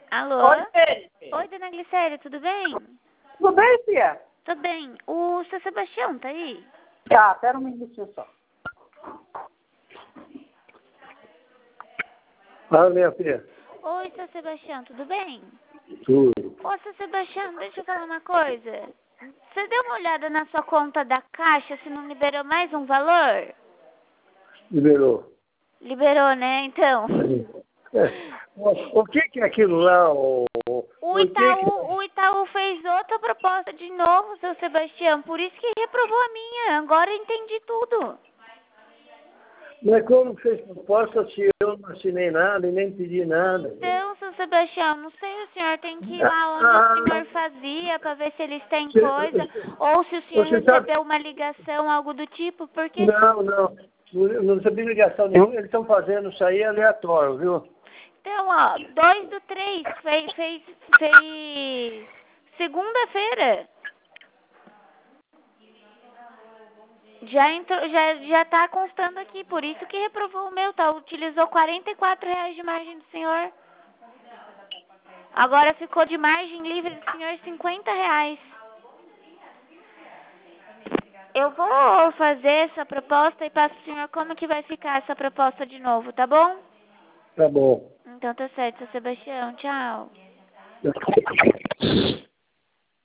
Alô? Oi, Felipe. Oi, dona Glicéria, tudo bem? Tudo bem, Cia? Tudo bem. O seu Sebastião tá aí? Tá, pera um minutinho só. Fala, minha filha. Oi, seu Sebastião, tudo bem? Tudo. Ô, seu Sebastião, deixa eu falar uma coisa. Você deu uma olhada na sua conta da Caixa se não liberou mais um valor? Liberou. Liberou, né? Então. O que é aquilo lá? O Itaú fez outra proposta de novo, seu Sebastião. Por isso que reprovou a minha. Agora eu entendi tudo. Mas como fez proposta se eu não assinei nada e nem pedi nada? Então, seu Sebastião, não sei, o senhor tem que ir lá onde o senhor fazia para ver se eles têm coisa, ou se o senhor Você sabe- recebeu uma ligação, algo do tipo, porque... Não. Não recebi ligação nenhuma. Eles estão fazendo isso aí aleatório, viu? Então, ó, 2/3, fez segunda-feira. Já entrou, já tá constando aqui, por isso que reprovou o meu, tá? Utilizou R$ 44 de margem do senhor. Agora ficou de margem livre do senhor R$ 50. Eu vou fazer essa proposta e passo pro senhor como que vai ficar essa proposta de novo, tá bom? Tá bom. Então tá certo, seu Sebastião. Tchau.